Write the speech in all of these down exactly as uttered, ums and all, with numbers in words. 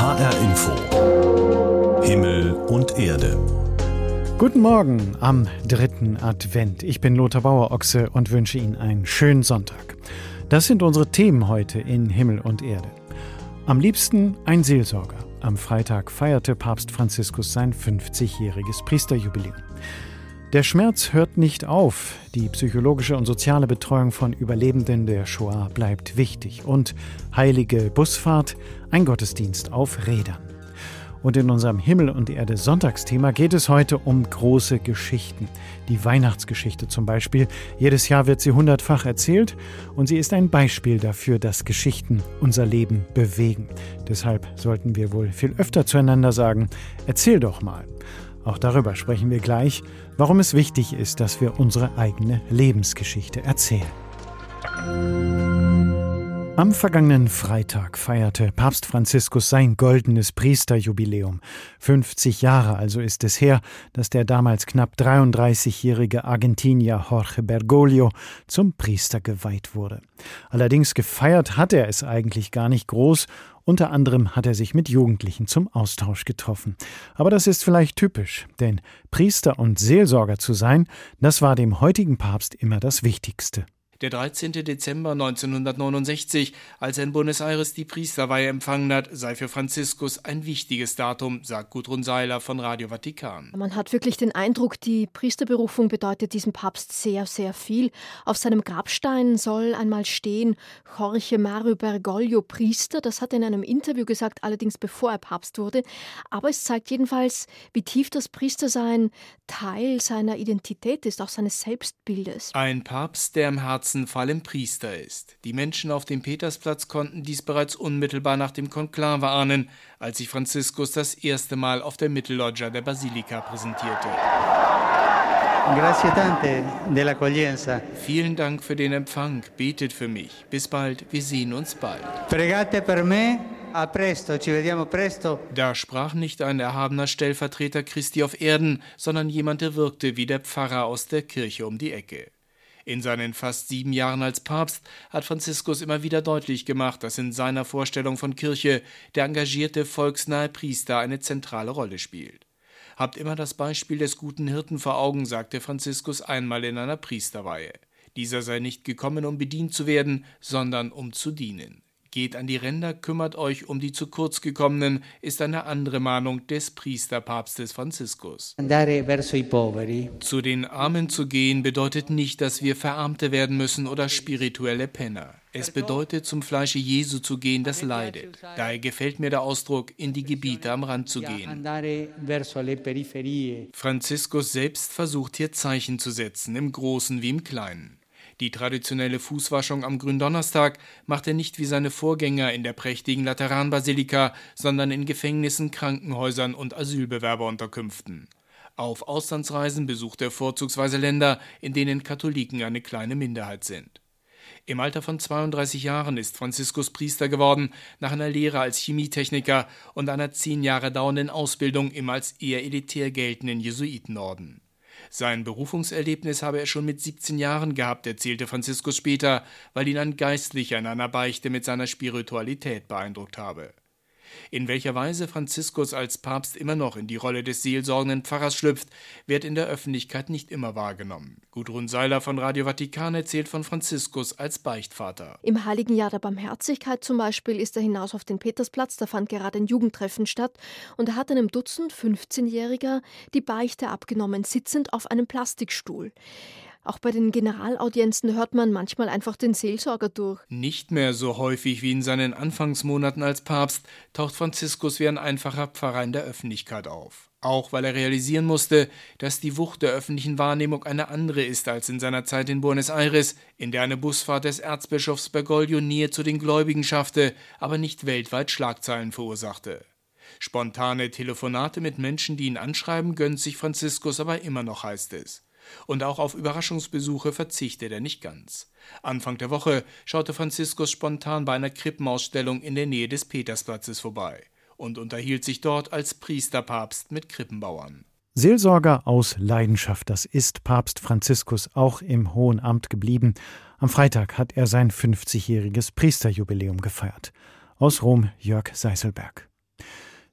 H R Info. Himmel und Erde. Guten Morgen am dritten Advent. Ich bin Lothar Bauer-Ochse und wünsche Ihnen einen schönen Sonntag. Das sind unsere Themen heute in Himmel und Erde. Am liebsten ein Seelsorger. Am Freitag feierte Papst Franziskus sein fünfzigjähriges Priesterjubiläum. Der Schmerz hört nicht auf. Die psychologische und soziale Betreuung von Überlebenden der Shoah bleibt wichtig. Und heilige Busfahrt, ein Gottesdienst auf Rädern. Und in unserem Himmel und Erde Sonntagsthema geht es heute um große Geschichten. Die Weihnachtsgeschichte zum Beispiel. Jedes Jahr wird sie hundertfach erzählt und sie ist ein Beispiel dafür, dass Geschichten unser Leben bewegen. Deshalb sollten wir wohl viel öfter zueinander sagen, erzähl doch mal. Auch darüber sprechen wir gleich, warum es wichtig ist, dass wir unsere eigene Lebensgeschichte erzählen. Am vergangenen Freitag feierte Papst Franziskus sein goldenes Priesterjubiläum. fünfzig Jahre also ist es her, dass der damals knapp dreiunddreißigjährige Argentinier Jorge Bergoglio zum Priester geweiht wurde. Allerdings gefeiert hat er es eigentlich gar nicht groß. Unter anderem hat er sich mit Jugendlichen zum Austausch getroffen. Aber das ist vielleicht typisch, denn Priester und Seelsorger zu sein, das war dem heutigen Papst immer das Wichtigste. Der dreizehnten Dezember neunzehnhundertneunundsechzig, als er in Buenos Aires die Priesterweihe empfangen hat, sei für Franziskus ein wichtiges Datum, sagt Gudrun Seiler von Radio Vatikan. Man hat wirklich den Eindruck, die Priesterberufung bedeutet diesem Papst sehr, sehr viel. Auf seinem Grabstein soll einmal stehen, Jorge Mario Bergoglio, Priester. Das hat er in einem Interview gesagt, allerdings bevor er Papst wurde. Aber es zeigt jedenfalls, wie tief das Priestersein Teil seiner Identität ist, auch seines Selbstbildes. Ein Papst, der im Herzen vor allem Priester ist. Die Menschen auf dem Petersplatz konnten dies bereits unmittelbar nach dem Konklave ahnen, als sich Franziskus das erste Mal auf der Mittelloggia der Basilika präsentierte. Grazie tante dell'accoglienza. Vielen Dank für den Empfang. Betet für mich. Bis bald. Wir sehen uns bald. Pregate per me. A presto, ci vediamo presto. Da sprach nicht ein erhabener Stellvertreter Christi auf Erden, sondern jemand, der wirkte wie der Pfarrer aus der Kirche um die Ecke. In seinen fast sieben Jahren als Papst hat Franziskus immer wieder deutlich gemacht, dass in seiner Vorstellung von Kirche der engagierte, volksnahe Priester eine zentrale Rolle spielt. Habt immer das Beispiel des guten Hirten vor Augen, sagte Franziskus einmal in einer Priesterweihe. Dieser sei nicht gekommen, um bedient zu werden, sondern um zu dienen. Geht an die Ränder, kümmert euch um die zu kurz gekommenen, ist eine andere Mahnung des Priesterpapstes Franziskus. Andare verso i poveri. Zu den Armen zu gehen bedeutet nicht, dass wir Verarmte werden müssen oder spirituelle Penner. Es bedeutet, zum Fleische Jesu zu gehen, das leidet. Daher gefällt mir der Ausdruck, in die Gebiete am Rand zu gehen. Franziskus selbst versucht hier Zeichen zu setzen, im Großen wie im Kleinen. Die traditionelle Fußwaschung am Gründonnerstag macht er nicht wie seine Vorgänger in der prächtigen Lateranbasilika, sondern in Gefängnissen, Krankenhäusern und Asylbewerberunterkünften. Auf Auslandsreisen besucht er vorzugsweise Länder, in denen Katholiken eine kleine Minderheit sind. Im Alter von zweiunddreißig Jahren ist Franziskus Priester geworden, nach einer Lehre als Chemietechniker und einer zehn Jahre dauernden Ausbildung im als eher elitär geltenden Jesuitenorden. Sein Berufungserlebnis habe er schon mit siebzehn Jahren gehabt, erzählte Franziskus später, weil ihn ein Geistlicher in einer Beichte mit seiner Spiritualität beeindruckt habe. In welcher Weise Franziskus als Papst immer noch in die Rolle des seelsorgenden Pfarrers schlüpft, wird in der Öffentlichkeit nicht immer wahrgenommen. Gudrun Seiler von Radio Vatikan erzählt von Franziskus als Beichtvater. Im Heiligen Jahr der Barmherzigkeit zum Beispiel ist er hinaus auf den Petersplatz, da fand gerade ein Jugendtreffen statt und er hat einem Dutzend fünfzehnjähriger die Beichte abgenommen, sitzend auf einem Plastikstuhl. Auch bei den Generalaudienzen hört man manchmal einfach den Seelsorger durch. Nicht mehr so häufig wie in seinen Anfangsmonaten als Papst taucht Franziskus wie ein einfacher Pfarrer in der Öffentlichkeit auf. Auch weil er realisieren musste, dass die Wucht der öffentlichen Wahrnehmung eine andere ist als in seiner Zeit in Buenos Aires, in der eine Busfahrt des Erzbischofs Bergoglio Nähe zu den Gläubigen schaffte, aber nicht weltweit Schlagzeilen verursachte. Spontane Telefonate mit Menschen, die ihn anschreiben, gönnt sich Franziskus aber immer noch, heißt es. Und auch auf Überraschungsbesuche verzichtet er nicht ganz. Anfang der Woche schaute Franziskus spontan bei einer Krippenausstellung in der Nähe des Petersplatzes vorbei und unterhielt sich dort als Priesterpapst mit Krippenbauern. Seelsorger aus Leidenschaft, das ist Papst Franziskus auch im Hohen Amt geblieben. Am Freitag hat er sein fünfzigjähriges Priesterjubiläum gefeiert. Aus Rom Jörg Seiselberg.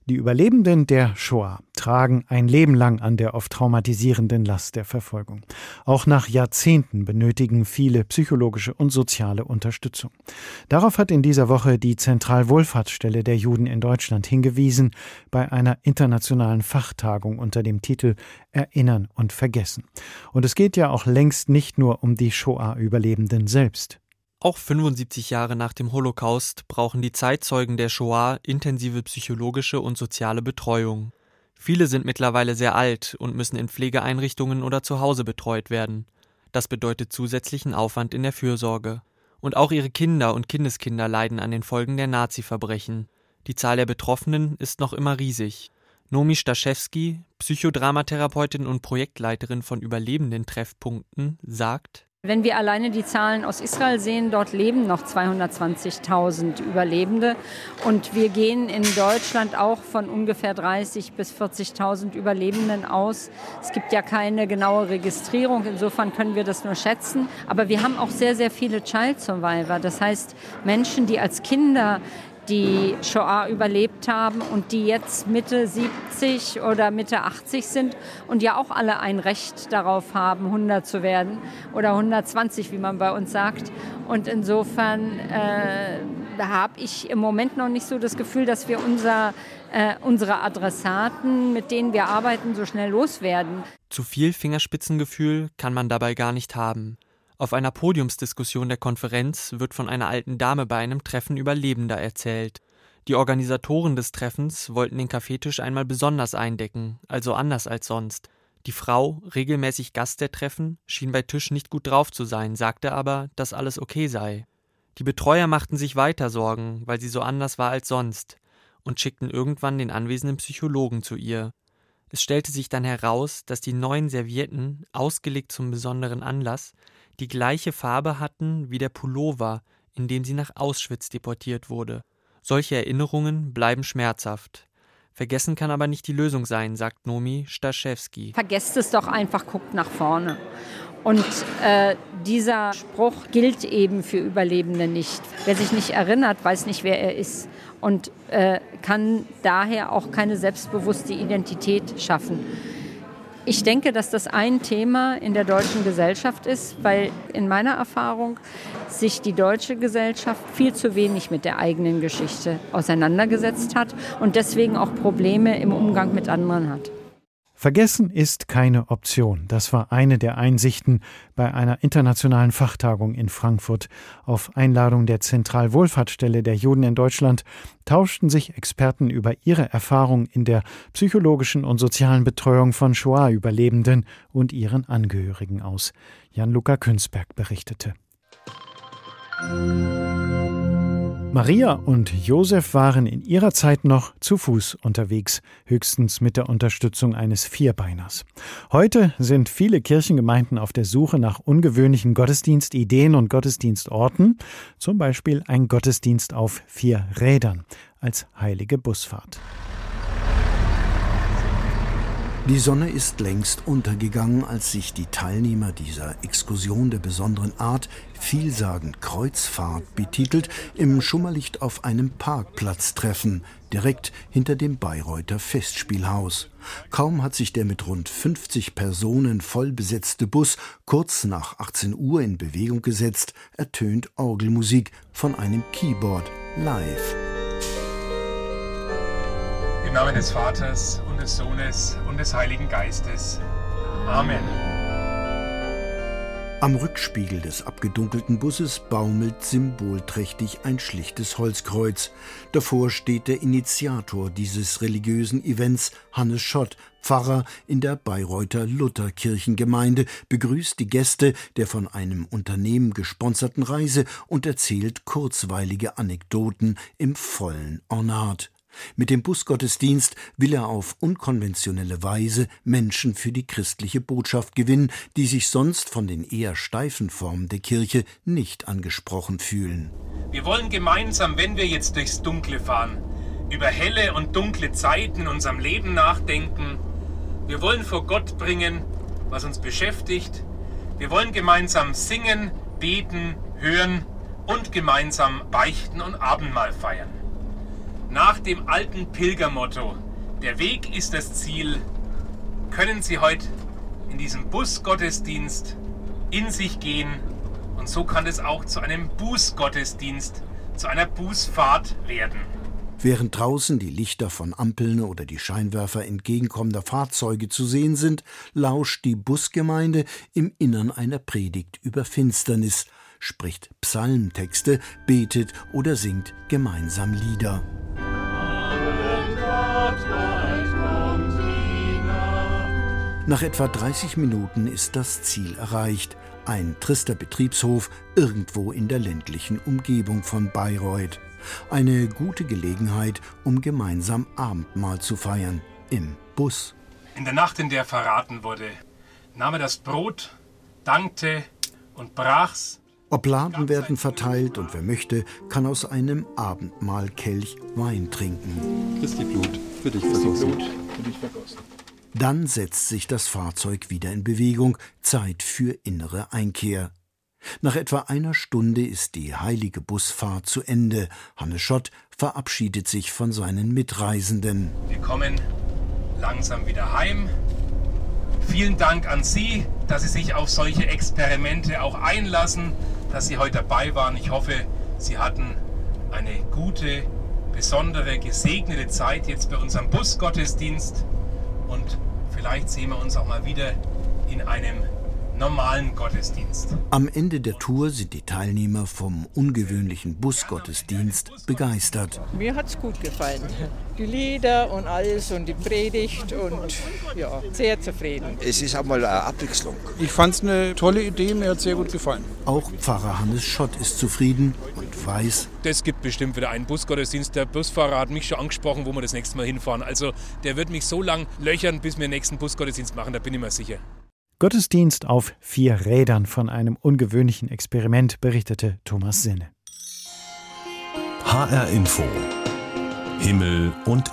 Die Überlebenden der Shoah tragen ein Leben lang an der oft traumatisierenden Last der Verfolgung. Auch nach Jahrzehnten benötigen viele psychologische und soziale Unterstützung. Darauf hat in dieser Woche die Zentralwohlfahrtsstelle der Juden in Deutschland hingewiesen bei einer internationalen Fachtagung unter dem Titel Erinnern und Vergessen. Und es geht ja auch längst nicht nur um die Shoah-Überlebenden selbst. Auch fünfundsiebzig Jahre nach dem Holocaust brauchen die Zeitzeugen der Shoah intensive psychologische und soziale Betreuung. Viele sind mittlerweile sehr alt und müssen in Pflegeeinrichtungen oder zu Hause betreut werden. Das bedeutet zusätzlichen Aufwand in der Fürsorge. Und auch ihre Kinder und Kindeskinder leiden an den Folgen der Nazi-Verbrechen. Die Zahl der Betroffenen ist noch immer riesig. Nomi Staszewski, Psychodramatherapeutin und Projektleiterin von Überlebenden-Treffpunkten, sagt: Wenn wir alleine die Zahlen aus Israel sehen, dort leben noch zweihundertzwanzigtausend Überlebende. Und wir gehen in Deutschland auch von ungefähr dreißigtausend bis vierzigtausend Überlebenden aus. Es gibt ja keine genaue Registrierung, insofern können wir das nur schätzen. Aber wir haben auch sehr, sehr viele Child Survivor. Das heißt Menschen, die als Kinder die Shoah überlebt haben und die jetzt Mitte siebzig oder Mitte achtzig sind und ja auch alle ein Recht darauf haben, hundert zu werden oder hundertzwanzig, wie man bei uns sagt. Und insofern äh, habe ich im Moment noch nicht so das Gefühl, dass wir unser, äh, unsere Adressaten, mit denen wir arbeiten, so schnell loswerden. Zu viel Fingerspitzengefühl kann man dabei gar nicht haben. Auf einer Podiumsdiskussion der Konferenz wird von einer alten Dame bei einem Treffen Überlebender erzählt. Die Organisatoren des Treffens wollten den Kaffeetisch einmal besonders eindecken, also anders als sonst. Die Frau, regelmäßig Gast der Treffen, schien bei Tisch nicht gut drauf zu sein, sagte aber, dass alles okay sei. Die Betreuer machten sich weiter Sorgen, weil sie so anders war als sonst, und schickten irgendwann den anwesenden Psychologen zu ihr. Es stellte sich dann heraus, dass die neuen Servietten, ausgelegt zum besonderen Anlass, die gleiche Farbe hatten wie der Pullover, in dem sie nach Auschwitz deportiert wurde. Solche Erinnerungen bleiben schmerzhaft. Vergessen kann aber nicht die Lösung sein, sagt Nomi Staszewski. Vergesst es doch einfach, guckt nach vorne. Und äh, dieser Spruch gilt eben für Überlebende nicht. Wer sich nicht erinnert, weiß nicht, wer er ist und äh, kann daher auch keine selbstbewusste Identität schaffen. Ich denke, dass das ein Thema in der deutschen Gesellschaft ist, weil in meiner Erfahrung sich die deutsche Gesellschaft viel zu wenig mit der eigenen Geschichte auseinandergesetzt hat und deswegen auch Probleme im Umgang mit anderen hat. Vergessen ist keine Option. Das war eine der Einsichten bei einer internationalen Fachtagung in Frankfurt. Auf Einladung der Zentralwohlfahrtsstelle der Juden in Deutschland tauschten sich Experten über ihre Erfahrung in der psychologischen und sozialen Betreuung von Shoah-Überlebenden und ihren Angehörigen aus. Jan-Luca Künsberg berichtete. Maria und Josef waren in ihrer Zeit noch zu Fuß unterwegs, höchstens mit der Unterstützung eines Vierbeiners. Heute sind viele Kirchengemeinden auf der Suche nach ungewöhnlichen Gottesdienstideen und Gottesdienstorten, zum Beispiel ein Gottesdienst auf vier Rädern als heilige Busfahrt. Die Sonne ist längst untergegangen, als sich die Teilnehmer dieser Exkursion der besonderen Art, vielsagend Kreuzfahrt betitelt, im Schummerlicht auf einem Parkplatz treffen, direkt hinter dem Bayreuther Festspielhaus. Kaum hat sich der mit rund fünfzig Personen voll besetzte Bus kurz nach achtzehn Uhr in Bewegung gesetzt, ertönt Orgelmusik von einem Keyboard live. Im Namen des Vaters und des Sohnes und des Heiligen Geistes. Amen. Am Rückspiegel des abgedunkelten Busses baumelt symbolträchtig ein schlichtes Holzkreuz. Davor steht der Initiator dieses religiösen Events, Hannes Schott, Pfarrer in der Bayreuther Lutherkirchengemeinde, begrüßt die Gäste der von einem Unternehmen gesponserten Reise und erzählt kurzweilige Anekdoten im vollen Ornat. Mit dem Busgottesdienst will er auf unkonventionelle Weise Menschen für die christliche Botschaft gewinnen, die sich sonst von den eher steifen Formen der Kirche nicht angesprochen fühlen. Wir wollen gemeinsam, wenn wir jetzt durchs Dunkle fahren, über helle und dunkle Zeiten in unserem Leben nachdenken. Wir wollen vor Gott bringen, was uns beschäftigt. Wir wollen gemeinsam singen, beten, hören und gemeinsam beichten und Abendmahl feiern. Nach nach dem alten Pilgermotto, der Weg ist das Ziel, können Sie heute in diesem Busgottesdienst in sich gehen und so kann es auch zu einem Bußgottesdienst, zu einer Bußfahrt werden. Während draußen die Lichter von Ampeln oder die Scheinwerfer entgegenkommender Fahrzeuge zu sehen sind, lauscht die Busgemeinde im Innern einer Predigt über Finsternis, spricht Psalmtexte, betet oder singt gemeinsam Lieder. Nach etwa dreißig Minuten ist das Ziel erreicht. Ein trister Betriebshof irgendwo in der ländlichen Umgebung von Bayreuth. Eine gute Gelegenheit, um gemeinsam Abendmahl zu feiern. Im Bus. In der Nacht, in der verraten wurde, nahm er das Brot, dankte und brach's. Obladen werden verteilt und wer möchte, kann aus einem Abendmahlkelch Wein trinken. Christi Blut für dich vergossen. Dann setzt sich das Fahrzeug wieder in Bewegung, Zeit für innere Einkehr. Nach etwa einer Stunde ist die heilige Busfahrt zu Ende. Hannes Schott verabschiedet sich von seinen Mitreisenden. Wir kommen langsam wieder heim. Vielen Dank an Sie, dass Sie sich auf solche Experimente auch einlassen, dass Sie heute dabei waren. Ich hoffe, Sie hatten eine gute, besondere, gesegnete Zeit jetzt bei unserem Busgottesdienst. Und vielleicht sehen wir uns auch mal wieder in einem normalen Gottesdienst. Am Ende der Tour sind die Teilnehmer vom ungewöhnlichen Busgottesdienst begeistert. Mir hat's gut gefallen. Die Lieder und alles und die Predigt und ja, sehr zufrieden. Es ist auch mal eine Abwechslung. Ich fand's eine tolle Idee, mir hat sehr gut gefallen. Auch Pfarrer Hannes Schott ist zufrieden und weiß, das gibt bestimmt wieder einen Busgottesdienst. Der Busfahrer hat mich schon angesprochen, wo wir das nächste Mal hinfahren. Also der wird mich so lang löchern, bis wir den nächsten Busgottesdienst machen, da bin ich mir sicher. Gottesdienst auf vier Rädern von einem ungewöhnlichen Experiment, berichtete Thomas Senne. H R Info. Himmel und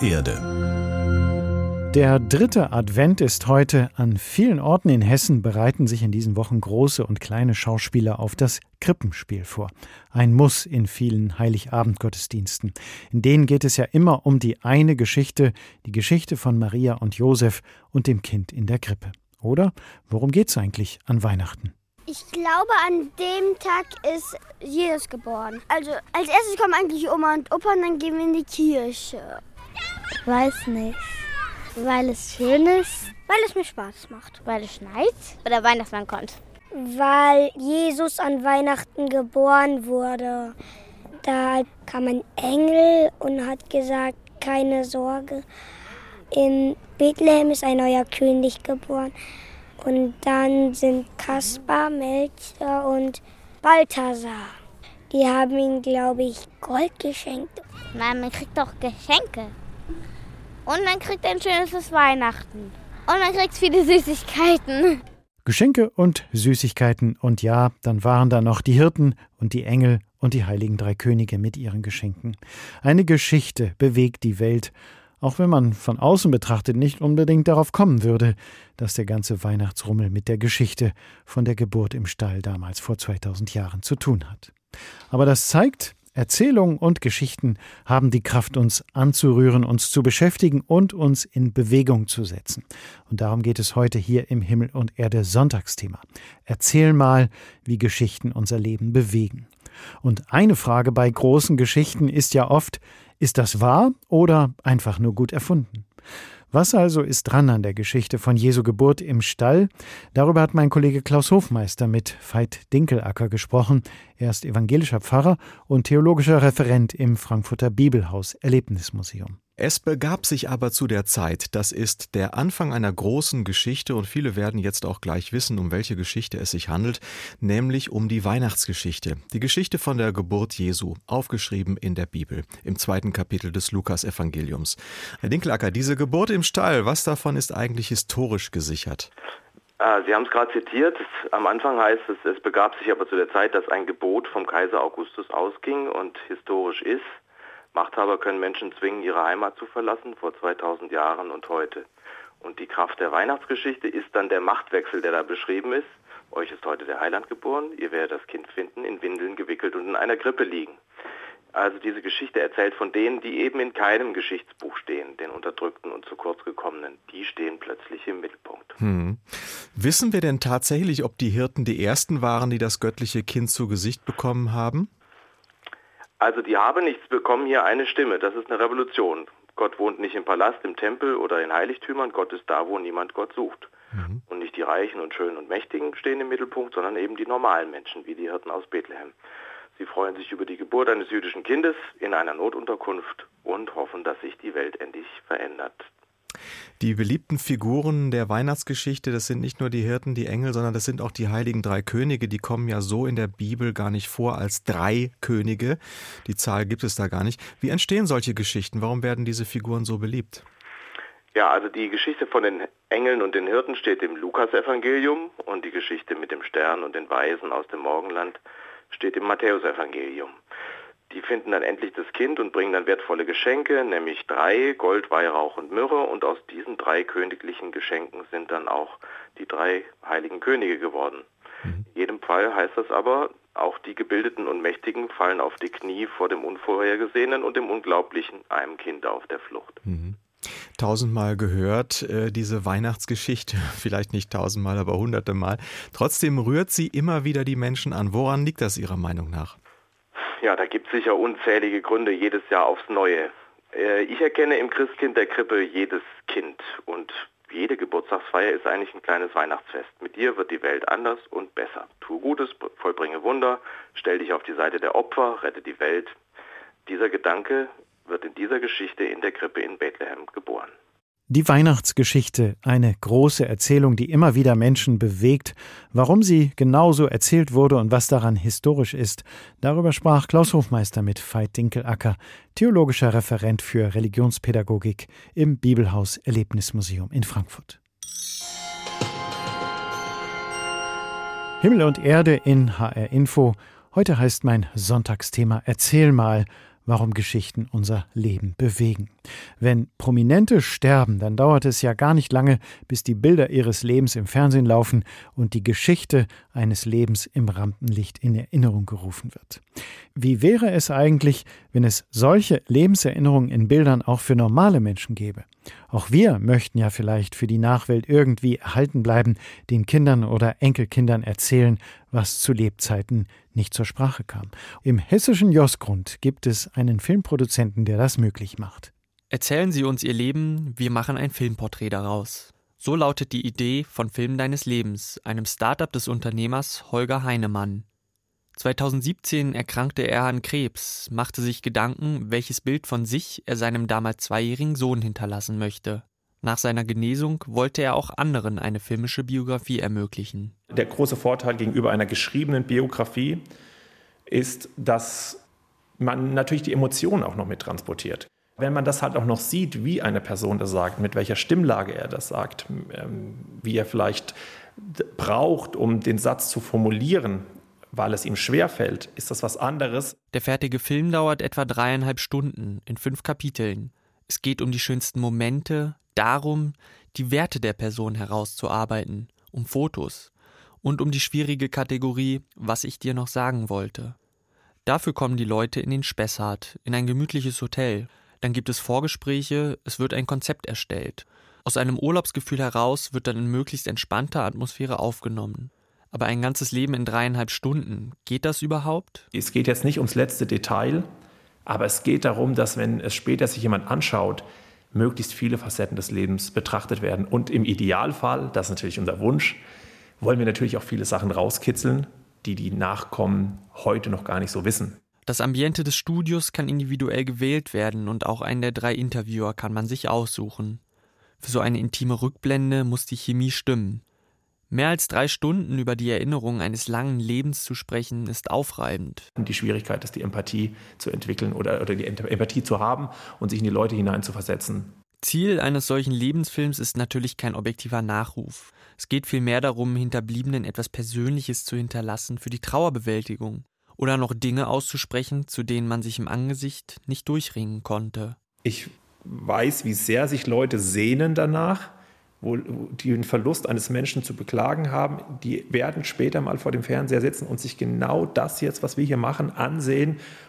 Erde. Der dritte Advent ist heute. An vielen Orten in Hessen bereiten sich in diesen Wochen große und kleine Schauspieler auf das Krippenspiel vor. Ein Muss in vielen Heiligabend-Gottesdiensten. In denen geht es ja immer um die eine Geschichte, die Geschichte von Maria und Josef und dem Kind in der Krippe. Oder worum geht's eigentlich an Weihnachten? Ich glaube, an dem Tag ist Jesus geboren. Also als erstes kommen eigentlich Oma und Opa und dann gehen wir in die Kirche. Weiß nicht. Weil es schön ist. Weil es mir Spaß macht. Weil es schneit. Oder Weihnachtsmann kommt. Weil Jesus an Weihnachten geboren wurde. Da kam ein Engel und hat gesagt, keine Sorge. In Bethlehem ist ein neuer König geboren. Und dann sind Kaspar, Melchior und Balthasar. Die haben ihm, glaube ich, Gold geschenkt. Nein, man kriegt doch Geschenke. Und man kriegt ein schönes Weihnachten. Und man kriegt viele Süßigkeiten. Geschenke und Süßigkeiten. Und ja, dann waren da noch die Hirten und die Engel und die heiligen drei Könige mit ihren Geschenken. Eine Geschichte bewegt die Welt. Auch wenn man von außen betrachtet nicht unbedingt darauf kommen würde, dass der ganze Weihnachtsrummel mit der Geschichte von der Geburt im Stall damals vor zweitausend Jahren zu tun hat. Aber das zeigt, Erzählungen und Geschichten haben die Kraft, uns anzurühren, uns zu beschäftigen und uns in Bewegung zu setzen. Und darum geht es heute hier im Himmel und Erde Sonntagsthema. Erzähl mal, wie Geschichten unser Leben bewegen. Und eine Frage bei großen Geschichten ist ja oft, ist das wahr oder einfach nur gut erfunden? Was also ist dran an der Geschichte von Jesu Geburt im Stall? Darüber hat mein Kollege Klaus Hofmeister mit Veit Dinkelacker gesprochen. Er ist evangelischer Pfarrer und theologischer Referent im Frankfurter Bibelhaus Erlebnismuseum. Es begab sich aber zu der Zeit, das ist der Anfang einer großen Geschichte und viele werden jetzt auch gleich wissen, um welche Geschichte es sich handelt, nämlich um die Weihnachtsgeschichte. Die Geschichte von der Geburt Jesu, aufgeschrieben in der Bibel, im zweiten Kapitel des Lukas-Evangeliums. Herr Dinkelacker, diese Geburt im Stall, was davon ist eigentlich historisch gesichert? Sie haben es gerade zitiert. Am Anfang heißt es, es begab sich aber zu der Zeit, dass ein Gebot vom Kaiser Augustus ausging und historisch ist. Machthaber können Menschen zwingen, ihre Heimat zu verlassen, vor zweitausend Jahren und heute. Und die Kraft der Weihnachtsgeschichte ist dann der Machtwechsel, der da beschrieben ist. Euch ist heute der Heiland geboren, ihr werdet das Kind finden, in Windeln gewickelt und in einer Krippe liegen. Also diese Geschichte erzählt von denen, die eben in keinem Geschichtsbuch stehen, den Unterdrückten und zu kurz gekommenen. Die stehen plötzlich im Mittelpunkt. Hm. Wissen wir denn tatsächlich, ob die Hirten die Ersten waren, die das göttliche Kind zu Gesicht bekommen haben? Also die haben nichts bekommen, hier eine Stimme. Das ist eine Revolution. Gott wohnt nicht im Palast, im Tempel oder in Heiligtümern. Gott ist da, wo niemand Gott sucht. Mhm. Und nicht die Reichen und Schönen und Mächtigen stehen im Mittelpunkt, sondern eben die normalen Menschen, wie die Hirten aus Bethlehem. Sie freuen sich über die Geburt eines jüdischen Kindes in einer Notunterkunft und hoffen, dass sich die Welt endlich verändert. Die beliebten Figuren der Weihnachtsgeschichte, das sind nicht nur die Hirten, die Engel, sondern das sind auch die heiligen drei Könige. Die kommen ja so in der Bibel gar nicht vor als drei Könige. Die Zahl gibt es da gar nicht. Wie entstehen solche Geschichten? Warum werden diese Figuren so beliebt? Ja, also die Geschichte von den Engeln und den Hirten steht im Lukasevangelium und die Geschichte mit dem Stern und den Weisen aus dem Morgenland steht im Matthäusevangelium. Die finden dann endlich das Kind und bringen dann wertvolle Geschenke, nämlich drei, Gold, Weihrauch und Myrrhe. Und aus diesen drei königlichen Geschenken sind dann auch die drei heiligen Könige geworden. Mhm. In jedem Fall heißt das aber, auch die Gebildeten und Mächtigen fallen auf die Knie vor dem Unvorhergesehenen und dem Unglaublichen, einem Kind auf der Flucht. Mhm. Tausendmal gehört, äh, diese Weihnachtsgeschichte, vielleicht nicht tausendmal, aber hunderte Mal. Trotzdem rührt sie immer wieder die Menschen an. Woran liegt das Ihrer Meinung nach? Ja, da gibt es sicher unzählige Gründe, jedes Jahr aufs Neue. Äh, ich erkenne im Christkind der Krippe jedes Kind und jede Geburtstagsfeier ist eigentlich ein kleines Weihnachtsfest. Mit dir wird die Welt anders und besser. Tu Gutes, vollbringe Wunder, stell dich auf die Seite der Opfer, rette die Welt. Dieser Gedanke wird in dieser Geschichte in der Krippe in Bethlehem geboren. Die Weihnachtsgeschichte, eine große Erzählung, die immer wieder Menschen bewegt. Warum sie genauso erzählt wurde und was daran historisch ist, darüber sprach Klaus Hofmeister mit Veit Dinkelacker, theologischer Referent für Religionspädagogik im Bibelhaus Erlebnismuseum in Frankfurt. Himmel und Erde in H R Info. Heute heißt mein Sonntagsthema Erzähl mal, warum Geschichten unser Leben bewegen. Wenn Prominente sterben, dann dauert es ja gar nicht lange, bis die Bilder ihres Lebens im Fernsehen laufen und die Geschichte eines Lebens im Rampenlicht in Erinnerung gerufen wird. Wie wäre es eigentlich, wenn es solche Lebenserinnerungen in Bildern auch für normale Menschen gäbe? Auch wir möchten ja vielleicht für die Nachwelt irgendwie erhalten bleiben, den Kindern oder Enkelkindern erzählen, was zu Lebzeiten nicht zur Sprache kam. Im hessischen Josgrund gibt es einen Filmproduzenten, der das möglich macht. Erzählen Sie uns Ihr Leben, wir machen ein Filmporträt daraus. So lautet die Idee von Film deines Lebens, einem Start-up des Unternehmers Holger Heinemann. zweitausendsiebzehn erkrankte er an Krebs, machte sich Gedanken, welches Bild von sich er seinem damals zweijährigen Sohn hinterlassen möchte. Nach seiner Genesung wollte er auch anderen eine filmische Biografie ermöglichen. Der große Vorteil gegenüber einer geschriebenen Biografie ist, dass man natürlich die Emotionen auch noch mit transportiert. Wenn man das halt auch noch sieht, wie eine Person das sagt, mit welcher Stimmlage er das sagt, wie er vielleicht braucht, um den Satz zu formulieren, weil es ihm schwerfällt, ist das was anderes. Der fertige Film dauert etwa dreieinhalb Stunden in fünf Kapiteln. Es geht um die schönsten Momente, darum, die Werte der Person herauszuarbeiten, um Fotos und um die schwierige Kategorie, was ich dir noch sagen wollte. Dafür kommen die Leute in den Spessart, in ein gemütliches Hotel. Dann gibt es Vorgespräche, es wird ein Konzept erstellt. Aus einem Urlaubsgefühl heraus wird dann in möglichst entspannter Atmosphäre aufgenommen. Aber ein ganzes Leben in dreieinhalb Stunden, geht das überhaupt? Es geht jetzt nicht ums letzte Detail, aber es geht darum, dass, wenn es später sich jemand anschaut, möglichst viele Facetten des Lebens betrachtet werden. Und im Idealfall, das ist natürlich unser Wunsch, wollen wir natürlich auch viele Sachen rauskitzeln, die die Nachkommen heute noch gar nicht so wissen. Das Ambiente des Studios kann individuell gewählt werden und auch einen der drei Interviewer kann man sich aussuchen. Für so eine intime Rückblende muss die Chemie stimmen. Mehr als drei Stunden über die Erinnerung eines langen Lebens zu sprechen, ist aufreibend. Die Schwierigkeit ist, die Empathie zu entwickeln oder, oder die Empathie zu haben und sich in die Leute hineinzuversetzen. Ziel eines solchen Lebensfilms ist natürlich kein objektiver Nachruf. Es geht vielmehr darum, Hinterbliebenen etwas Persönliches zu hinterlassen für die Trauerbewältigung oder noch Dinge auszusprechen, zu denen man sich im Angesicht nicht durchringen konnte. Ich weiß, wie sehr sich Leute sehnen danach, wo die den Verlust eines Menschen zu beklagen haben, die werden später mal vor dem Fernseher sitzen und sich genau das jetzt, was wir hier machen, ansehen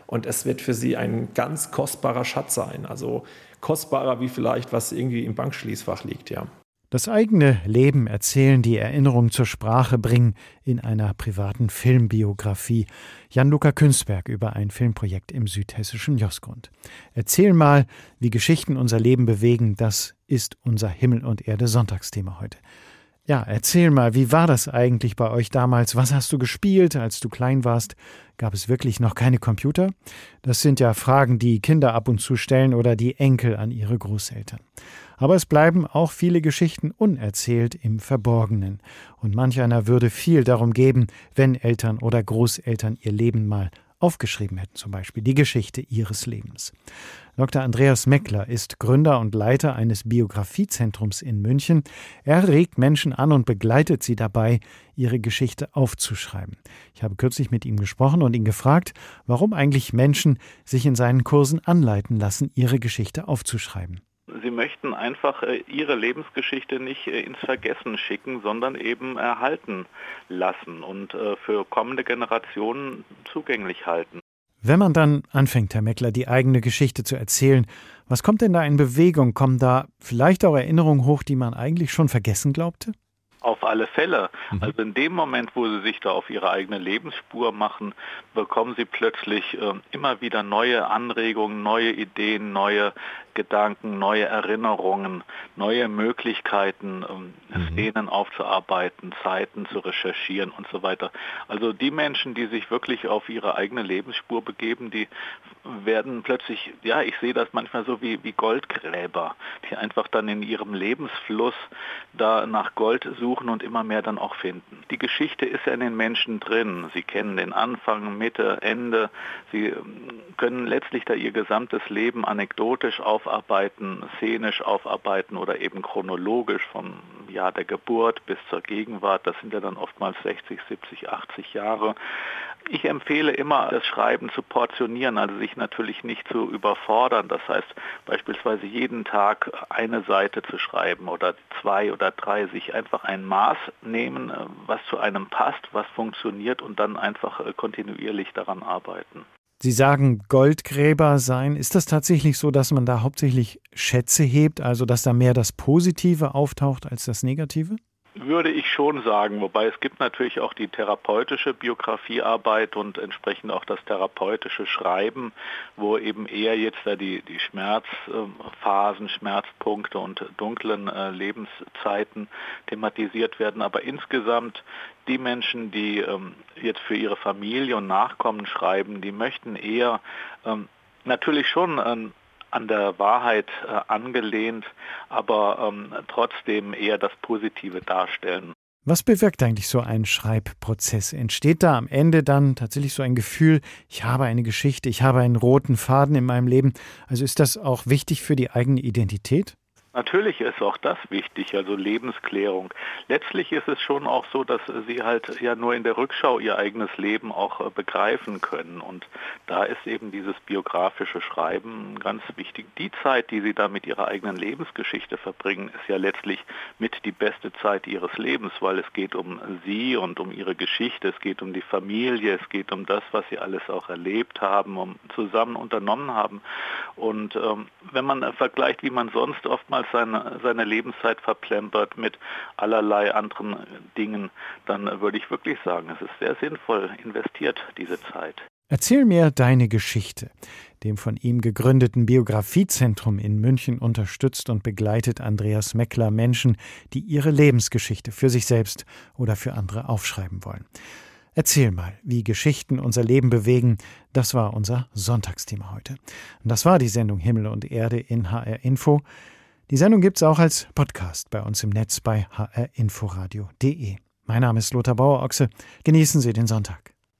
Und es wird für sie ein ganz kostbarer Schatz sein. Also kostbarer wie vielleicht, was irgendwie im Bankschließfach liegt, ja. Das eigene Leben erzählen, die Erinnerung zur Sprache bringen in einer privaten Filmbiografie. Jan-Luca Künzberg über ein Filmprojekt im südhessischen Josgrund. Erzähl mal, wie Geschichten unser Leben bewegen, das ist unser Himmel und Erde Sonntagsthema heute. Ja, erzähl mal, wie war das eigentlich bei euch damals? Was hast du gespielt, als du klein warst? Gab es wirklich noch keine Computer? Das sind ja Fragen, die Kinder ab und zu stellen oder die Enkel an ihre Großeltern. Aber es bleiben auch viele Geschichten unerzählt im Verborgenen. Und manch einer würde viel darum geben, wenn Eltern oder Großeltern ihr Leben mal aufgeschrieben hätten, zum Beispiel die Geschichte ihres Lebens. Doktor Andreas Meckler ist Gründer und Leiter eines Biografiezentrums in München. Er regt Menschen an und begleitet sie dabei, ihre Geschichte aufzuschreiben. Ich habe kürzlich mit ihm gesprochen und ihn gefragt, warum eigentlich Menschen sich in seinen Kursen anleiten lassen, ihre Geschichte aufzuschreiben. Sie möchten einfach äh, ihre Lebensgeschichte nicht äh, ins Vergessen schicken, sondern eben erhalten lassen und äh, für kommende Generationen zugänglich halten. Wenn man dann anfängt, Herr Meckler, die eigene Geschichte zu erzählen, was kommt denn da in Bewegung? Kommen da vielleicht auch Erinnerungen hoch, die man eigentlich schon vergessen glaubte? Auf alle Fälle. Also in dem Moment, wo Sie sich da auf Ihre eigene Lebensspur machen, bekommen Sie plötzlich äh, immer wieder neue Anregungen, neue Ideen, neue Gedanken, neue Erinnerungen, neue Möglichkeiten, ähm, mhm. Szenen aufzuarbeiten, Zeiten zu recherchieren und so weiter. Also die Menschen, die sich wirklich auf ihre eigene Lebensspur begeben, die werden plötzlich, ja, ich sehe das manchmal so wie, wie Goldgräber, die einfach dann in ihrem Lebensfluss da nach Gold suchen und immer mehr dann auch finden. Die Geschichte ist ja in den Menschen drin. Sie kennen den Anfang, Mitte, Ende. Sie können letztlich da ihr gesamtes Leben anekdotisch aufarbeiten, szenisch aufarbeiten oder eben chronologisch vom Jahr der Geburt bis zur Gegenwart. Das sind ja dann oftmals sechzig, siebzig, achtzig Jahre. Ich empfehle immer, das Schreiben zu portionieren, also sich natürlich nicht zu überfordern. Das heißt, beispielsweise jeden Tag eine Seite zu schreiben oder zwei oder drei, sich einfach ein Maß nehmen, was zu einem passt, was funktioniert und dann einfach kontinuierlich daran arbeiten. Sie sagen Goldgräber sein. Ist das tatsächlich so, dass man da hauptsächlich Schätze hebt, also dass da mehr das Positive auftaucht als das Negative? Würde ich schon sagen, wobei es gibt natürlich auch die therapeutische Biografiearbeit und entsprechend auch das therapeutische Schreiben, wo eben eher jetzt da die, die Schmerzphasen, Schmerzpunkte und dunklen äh, Lebenszeiten thematisiert werden. Aber insgesamt die Menschen, die ähm, jetzt für ihre Familie und Nachkommen schreiben, die möchten eher ähm, natürlich schon ähm, an der Wahrheit äh, angelehnt, aber ähm, trotzdem eher das Positive darstellen. Was bewirkt eigentlich so ein Schreibprozess? Entsteht da am Ende dann tatsächlich so ein Gefühl, ich habe eine Geschichte, ich habe einen roten Faden in meinem Leben? Also ist das auch wichtig für die eigene Identität? Natürlich ist auch das wichtig, also Lebensklärung. Letztlich ist es schon auch so, dass Sie halt ja nur in der Rückschau Ihr eigenes Leben auch begreifen können. Und da ist eben dieses biografische Schreiben ganz wichtig. Die Zeit, die Sie da mit Ihrer eigenen Lebensgeschichte verbringen, ist ja letztlich mit die beste Zeit Ihres Lebens, weil es geht um Sie und um Ihre Geschichte, es geht um die Familie, es geht um das, was Sie alles auch erlebt haben, um zusammen unternommen haben. Und ähm, wenn man vergleicht, wie man sonst oftmals Seine, seine Lebenszeit verplempert mit allerlei anderen Dingen, dann würde ich wirklich sagen, es ist sehr sinnvoll investiert, diese Zeit. Erzähl mir deine Geschichte. Dem von ihm gegründeten Biografiezentrum in München unterstützt und begleitet Andreas Meckler Menschen, die ihre Lebensgeschichte für sich selbst oder für andere aufschreiben wollen. Erzähl mal, wie Geschichten unser Leben bewegen. Das war unser Sonntagsthema heute. Und das war die Sendung Himmel und Erde in H R Info. Die Sendung gibt's auch als Podcast bei uns im Netz bei h r inforadio punkt d e. Mein Name ist Lothar Bauer-Ochse. Genießen Sie den Sonntag.